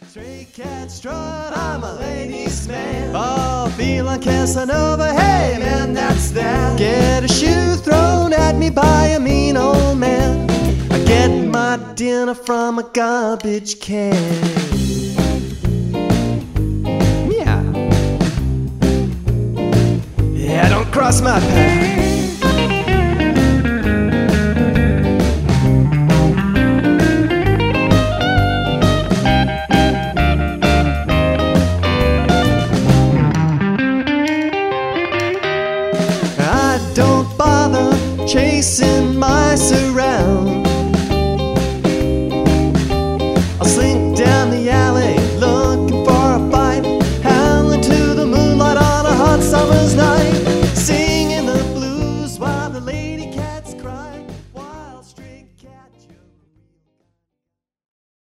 Stray cat strut, I'm a ladies' man. Oh, feel like Casanova, hey man, that's that. Get a shoe thrown at me by a mean old man. I get my dinner from a garbage can. Yeah, don't cross my path.